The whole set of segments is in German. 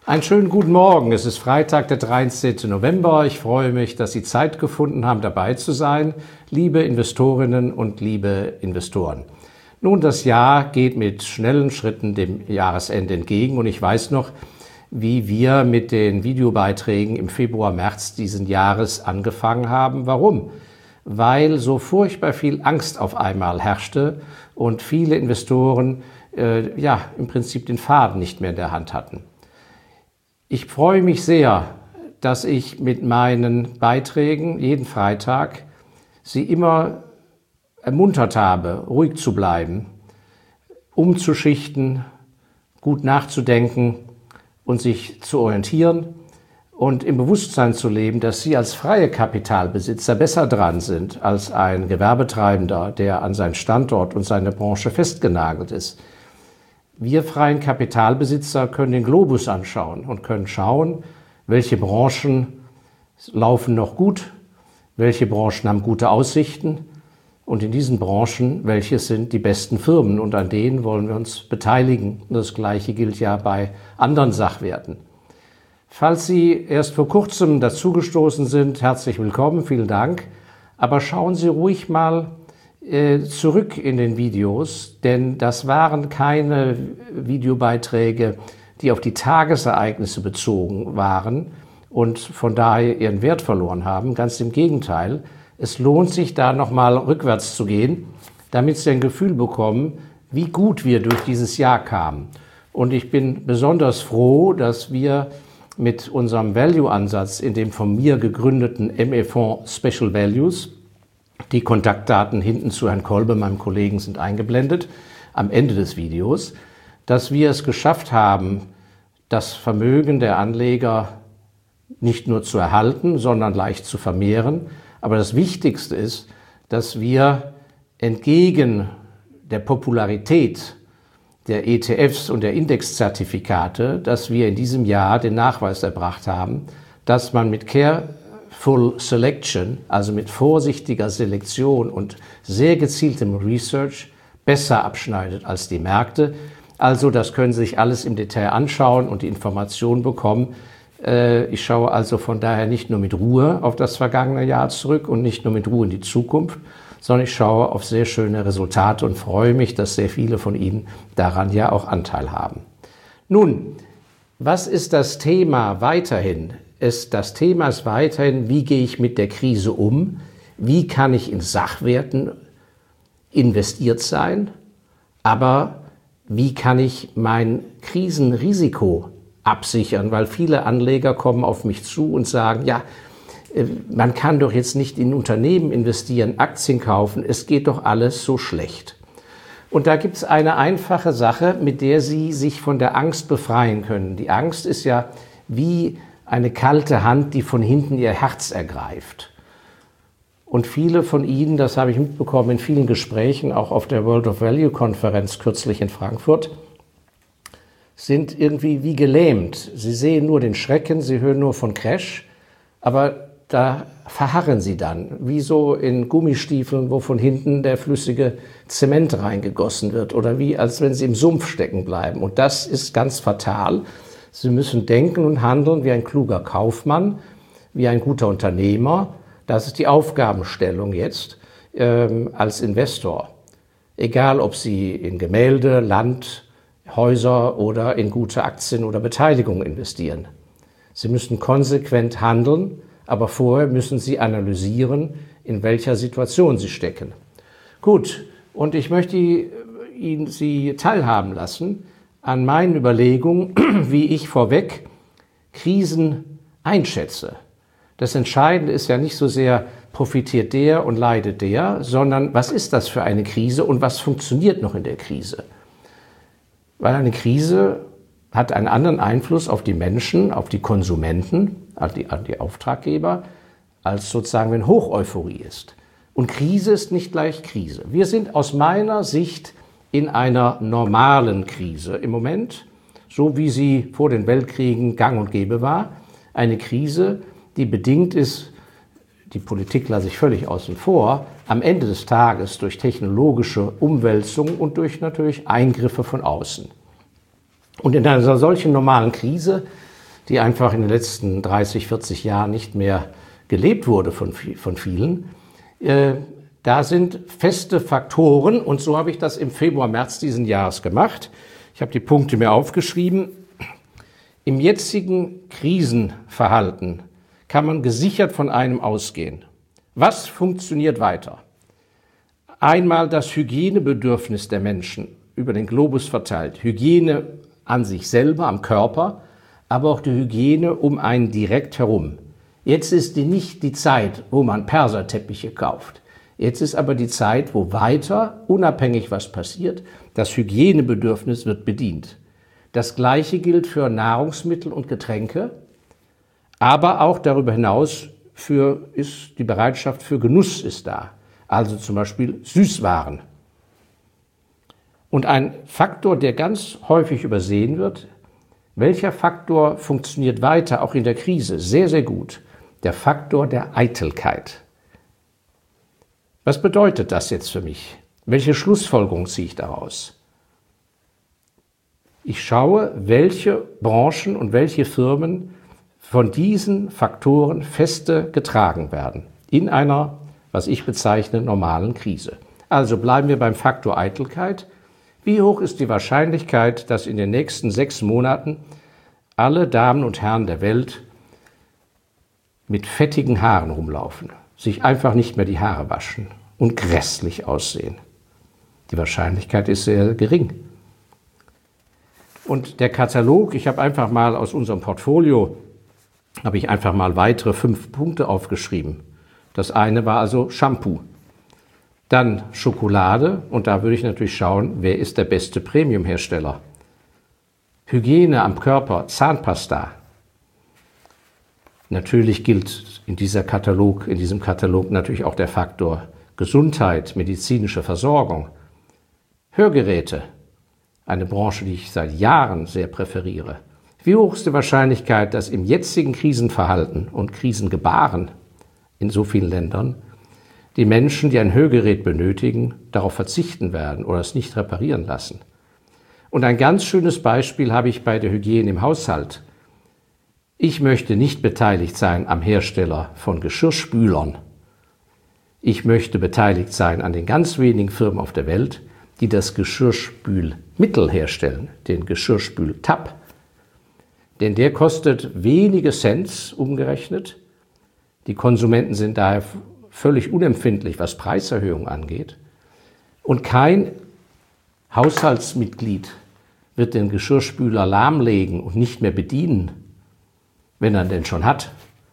Einen schönen guten Morgen. Es ist Freitag, der 13. November. Ich freue mich, dass Sie Zeit gefunden haben, dabei zu sein, liebe Investorinnen und liebe Investoren. Nun, das Jahr geht mit schnellen Schritten dem Jahresende entgegen und ich weiß noch, wie wir mit den Videobeiträgen im Februar, März diesen Jahres angefangen haben. Warum? Weil so furchtbar viel Angst auf einmal herrschte und viele Investoren im Prinzip den Faden nicht mehr in der Hand hatten. Ich freue mich sehr, dass ich mit meinen Beiträgen jeden Freitag Sie immer ermuntert habe, ruhig zu bleiben, umzuschichten, gut nachzudenken und sich zu orientieren und im Bewusstsein zu leben, dass Sie als freie Kapitalbesitzer besser dran sind als ein Gewerbetreibender, der an seinen Standort und seine Branche festgenagelt ist. Wir freien Kapitalbesitzer können den Globus anschauen und können schauen, welche Branchen laufen noch gut, welche Branchen haben gute Aussichten und in diesen Branchen, welche sind die besten Firmen und an denen wollen wir uns beteiligen. Das Gleiche gilt ja bei anderen Sachwerten. Falls Sie erst vor kurzem dazugestoßen sind, herzlich willkommen, vielen Dank. Aber schauen Sie ruhig mal zurück in den Videos, denn das waren keine Videobeiträge, die auf die Tagesereignisse bezogen waren und von daher ihren Wert verloren haben. Ganz im Gegenteil, es lohnt sich da nochmal rückwärts zu gehen, damit Sie ein Gefühl bekommen, wie gut wir durch dieses Jahr kamen. Und ich bin besonders froh, dass wir mit unserem Value-Ansatz in dem von mir gegründeten ME-Fonds Special Values, die Kontaktdaten hinten zu Herrn Kolbe, meinem Kollegen, sind eingeblendet, am Ende des Videos, dass wir es geschafft haben, das Vermögen der Anleger nicht nur zu erhalten, sondern leicht zu vermehren. Aber das Wichtigste ist, dass wir entgegen der Popularität der ETFs und der Indexzertifikate, dass wir in diesem Jahr den Nachweis erbracht haben, dass man mit Careful Selection, also mit vorsichtiger Selektion und sehr gezieltem Research besser abschneidet als die Märkte. Also das können Sie sich alles im Detail anschauen und die Informationen bekommen. Ich schaue also von daher nicht nur mit Ruhe auf das vergangene Jahr zurück und nicht nur mit Ruhe in die Zukunft, sondern ich schaue auf sehr schöne Resultate und freue mich, dass sehr viele von Ihnen daran ja auch Anteil haben. Nun, was ist das Thema weiterhin? Das Thema ist weiterhin, wie gehe ich mit der Krise um? Wie kann ich in Sachwerten investiert sein? Aber wie kann ich mein Krisenrisiko absichern? Weil viele Anleger kommen auf mich zu und sagen, ja, man kann doch jetzt nicht in Unternehmen investieren, Aktien kaufen, es geht doch alles so schlecht. Und da gibt es eine einfache Sache, mit der Sie sich von der Angst befreien können. Die Angst ist ja wie eine kalte Hand, die von hinten Ihr Herz ergreift. Und viele von Ihnen, das habe ich mitbekommen in vielen Gesprächen, auch auf der World of Value Konferenz kürzlich in Frankfurt, sind irgendwie wie gelähmt. Sie sehen nur den Schrecken, Sie hören nur von Crash, aber da verharren Sie dann, wie so in Gummistiefeln, wo von hinten der flüssige Zement reingegossen wird oder wie als wenn Sie im Sumpf stecken bleiben. Und das ist ganz fatal. Sie müssen denken und handeln wie ein kluger Kaufmann, wie ein guter Unternehmer. Das ist die Aufgabenstellung jetzt als Investor. Egal, ob Sie in Gemälde, Land, Häuser oder in gute Aktien oder Beteiligungen investieren. Sie müssen konsequent handeln, aber vorher müssen Sie analysieren, in welcher Situation Sie stecken. Gut, und ich möchte Sie teilhaben lassen an meinen Überlegungen, wie ich vorweg Krisen einschätze. Das Entscheidende ist ja nicht so sehr, profitiert der und leidet der, sondern was ist das für eine Krise und was funktioniert noch in der Krise? Weil eine Krise hat einen anderen Einfluss auf die Menschen, auf die Konsumenten, an die Auftraggeber, als sozusagen, wenn Hocheuphorie ist. Und Krise ist nicht gleich Krise. Wir sind aus meiner Sicht in einer normalen Krise im Moment, so wie sie vor den Weltkriegen gang und gäbe war. Eine Krise, die bedingt ist, die Politik lasse ich völlig außen vor, am Ende des Tages durch technologische Umwälzungen und durch natürlich Eingriffe von außen. Und in einer solchen normalen Krise die einfach in den letzten 30, 40 Jahren nicht mehr gelebt wurde von vielen. Da sind feste Faktoren und so habe ich das im Februar, März diesen Jahres gemacht. Ich habe die Punkte mir aufgeschrieben. Im jetzigen Krisenverhalten kann man gesichert von einem ausgehen. Was funktioniert weiter? Einmal das Hygienebedürfnis der Menschen über den Globus verteilt. Hygiene an sich selber, am Körper, aber auch die Hygiene um einen direkt herum. Jetzt ist nicht die Zeit, wo man Perserteppiche kauft. Jetzt ist aber die Zeit, wo weiter, unabhängig was passiert, das Hygienebedürfnis wird bedient. Das Gleiche gilt für Nahrungsmittel und Getränke, aber auch darüber hinaus ist die Bereitschaft für Genuss ist da. Also zum Beispiel Süßwaren. Und ein Faktor, der ganz häufig übersehen wird, welcher Faktor funktioniert weiter, auch in der Krise, sehr, sehr gut? Der Faktor der Eitelkeit. Was bedeutet das jetzt für mich? Welche Schlussfolgerung ziehe ich daraus? Ich schaue, welche Branchen und welche Firmen von diesen Faktoren feste getragen werden in einer, was ich bezeichne, normalen Krise. Also bleiben wir beim Faktor Eitelkeit. Wie hoch ist die Wahrscheinlichkeit, dass in den nächsten 6 Monaten alle Damen und Herren der Welt mit fettigen Haaren rumlaufen, sich einfach nicht mehr die Haare waschen und grässlich aussehen? Die Wahrscheinlichkeit ist sehr gering. Und der Katalog, ich habe einfach mal aus unserem Portfolio, weitere 5 Punkte aufgeschrieben. Das eine war also Shampoo. Dann Schokolade und da würde ich natürlich schauen, wer ist der beste Premium-Hersteller. Hygiene am Körper, Zahnpasta. Natürlich gilt in diesem Katalog natürlich auch der Faktor Gesundheit, medizinische Versorgung. Hörgeräte, eine Branche, die ich seit Jahren sehr präferiere. Wie hoch ist die Wahrscheinlichkeit, dass im jetzigen Krisenverhalten und Krisengebaren in so vielen Ländern die Menschen, die ein Hörgerät benötigen, darauf verzichten werden oder es nicht reparieren lassen? Und ein ganz schönes Beispiel habe ich bei der Hygiene im Haushalt. Ich möchte nicht beteiligt sein am Hersteller von Geschirrspülern. Ich möchte beteiligt sein an den ganz wenigen Firmen auf der Welt, die das Geschirrspülmittel herstellen, den Geschirrspültab. Denn der kostet wenige Cent umgerechnet. Die Konsumenten sind daher völlig unempfindlich, was Preiserhöhungen angeht. Und kein Haushaltsmitglied wird den Geschirrspüler lahmlegen und nicht mehr bedienen, wenn er den schon hat.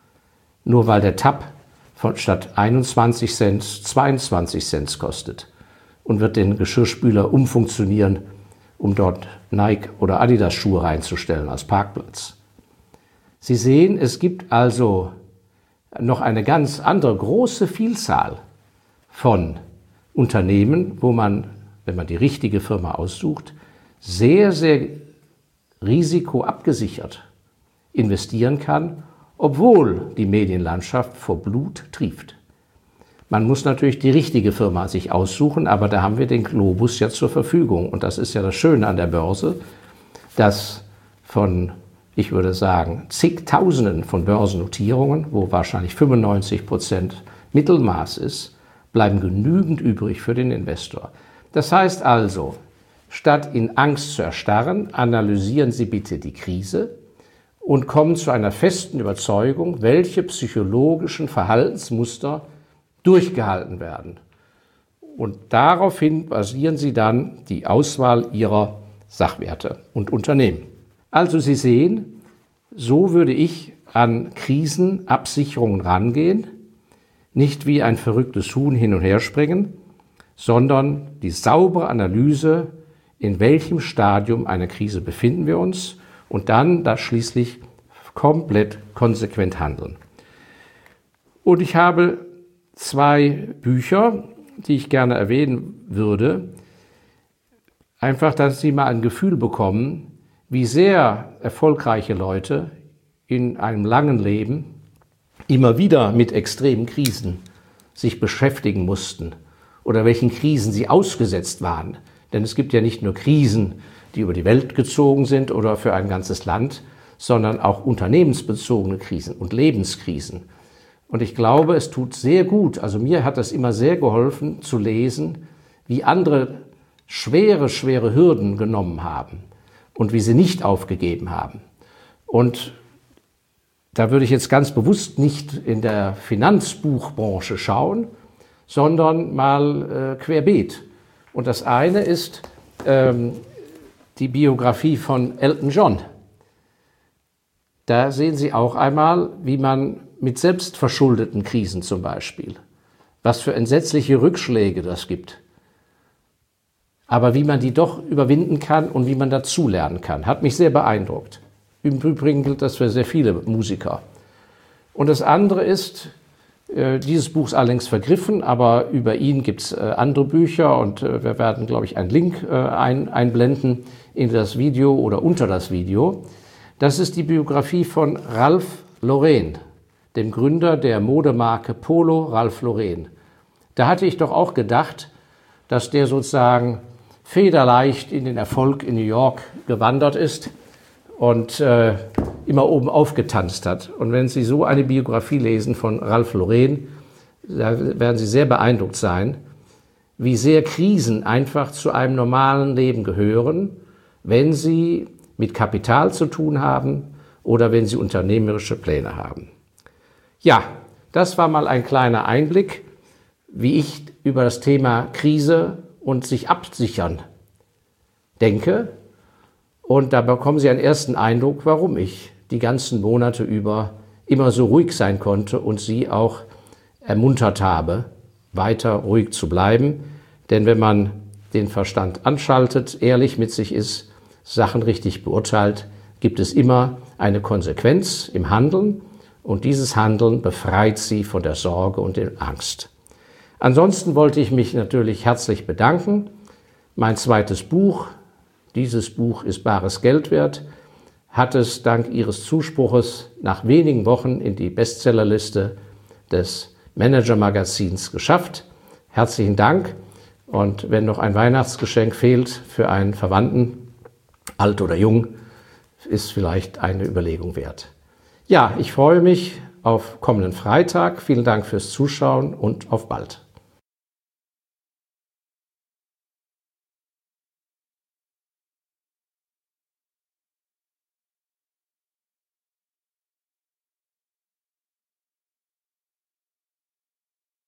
Nur weil der Tab statt 21 Cent 22 Cent kostet und wird den Geschirrspüler umfunktionieren, um dort Nike oder Adidas Schuhe reinzustellen als Parkplatz. Sie sehen, es gibt also noch eine ganz andere große Vielzahl von Unternehmen, wo man, wenn man die richtige Firma aussucht, sehr, sehr risikoabgesichert investieren kann, obwohl die Medienlandschaft vor Blut trieft. Man muss natürlich die richtige Firma sich aussuchen, aber da haben wir den Globus ja zur Verfügung. Und das ist ja das Schöne an der Börse, dass von, ich würde sagen, zigtausenden von Börsennotierungen, wo wahrscheinlich 95% Mittelmaß ist, bleiben genügend übrig für den Investor. Das heißt also, statt in Angst zu erstarren, analysieren Sie bitte die Krise und kommen zu einer festen Überzeugung, welche psychologischen Verhaltensmuster durchgehalten werden. Und daraufhin basieren Sie dann die Auswahl Ihrer Sachwerte und Unternehmen. Also Sie sehen, so würde ich an Krisenabsicherungen rangehen, nicht wie ein verrücktes Huhn hin und her springen, sondern die saubere Analyse, in welchem Stadium einer Krise befinden wir uns und dann da schließlich komplett konsequent handeln. Und ich habe 2 Bücher, die ich gerne erwähnen würde, einfach, dass Sie mal ein Gefühl bekommen, wie sehr erfolgreiche Leute in einem langen Leben immer wieder mit extremen Krisen sich beschäftigen mussten oder welchen Krisen sie ausgesetzt waren. Denn es gibt ja nicht nur Krisen, die über die Welt gezogen sind oder für ein ganzes Land, sondern auch unternehmensbezogene Krisen und Lebenskrisen. Und ich glaube, es tut sehr gut, also mir hat das immer sehr geholfen zu lesen, wie andere schwere Hürden genommen haben und wie sie nicht aufgegeben haben. Und da würde ich jetzt ganz bewusst nicht in der Finanzbuchbranche schauen, sondern mal querbeet. Und das eine ist die Biografie von Elton John. Da sehen Sie auch einmal, wie man mit selbstverschuldeten Krisen zum Beispiel, was für entsetzliche Rückschläge das gibt, aber wie man die doch überwinden kann und wie man dazulernen kann, hat mich sehr beeindruckt. Im Übrigen gilt das für sehr viele Musiker. Und das andere ist, dieses Buch ist allerdings vergriffen, aber über ihn gibt es andere Bücher und wir werden, glaube ich, einen Link einblenden in das Video oder unter das Video. Das ist die Biografie von Ralph Lauren, dem Gründer der Modemarke Polo Ralph Lauren. Da hatte ich doch auch gedacht, dass der sozusagen federleicht in den Erfolg in New York gewandert ist und immer oben aufgetanzt hat. Und wenn Sie so eine Biografie lesen von Ralph Lauren, da werden Sie sehr beeindruckt sein, wie sehr Krisen einfach zu einem normalen Leben gehören, wenn Sie mit Kapital zu tun haben oder wenn Sie unternehmerische Pläne haben. Ja, das war mal ein kleiner Einblick, wie ich über das Thema Krise und sich absichern denke. Und da bekommen Sie einen ersten Eindruck, warum ich die ganzen Monate über immer so ruhig sein konnte und Sie auch ermuntert habe, weiter ruhig zu bleiben. Denn wenn man den Verstand anschaltet, ehrlich mit sich ist, Sachen richtig beurteilt, gibt es immer eine Konsequenz im Handeln und dieses Handeln befreit Sie von der Sorge und der Angst. Ansonsten wollte ich mich natürlich herzlich bedanken. Mein zweites Buch, dieses Buch ist bares Geld wert, hat es dank Ihres Zuspruches nach wenigen Wochen in die Bestsellerliste des Manager-Magazins geschafft. Herzlichen Dank und wenn noch ein Weihnachtsgeschenk fehlt für einen Verwandten, alt oder jung, ist vielleicht eine Überlegung wert. Ja, ich freue mich auf kommenden Freitag. Vielen Dank fürs Zuschauen und auf bald.